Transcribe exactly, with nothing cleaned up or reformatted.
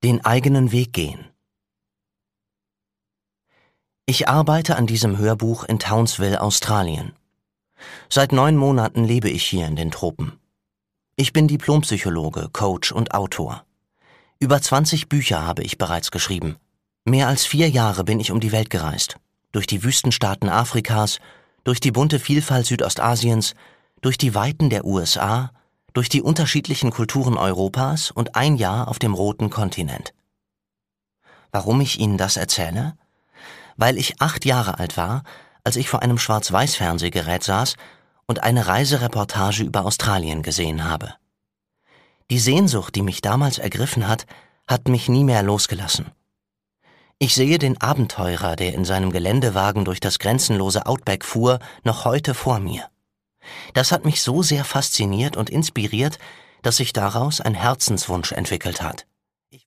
Den eigenen Weg gehen. Ich arbeite an diesem Hörbuch in Townsville, Australien. Seit neun Monaten lebe ich hier in den Tropen. Ich bin Diplompsychologe, Coach und Autor. Über zwanzig Bücher habe ich bereits geschrieben. Mehr als vier Jahre bin ich um die Welt gereist. Durch die Wüstenstaaten Afrikas, durch die bunte Vielfalt Südostasiens, durch die Weiten der U S A, durch die unterschiedlichen Kulturen Europas und ein Jahr auf dem roten Kontinent. Warum ich Ihnen das erzähle? Weil ich acht Jahre alt war, als ich vor einem Schwarz-Weiß-Fernsehgerät saß und eine Reisereportage über Australien gesehen habe. Die Sehnsucht, die mich damals ergriffen hat, hat mich nie mehr losgelassen. Ich sehe den Abenteurer, der in seinem Geländewagen durch das grenzenlose Outback fuhr, noch heute vor mir. Das hat mich so sehr fasziniert und inspiriert, dass sich daraus ein Herzenswunsch entwickelt hat.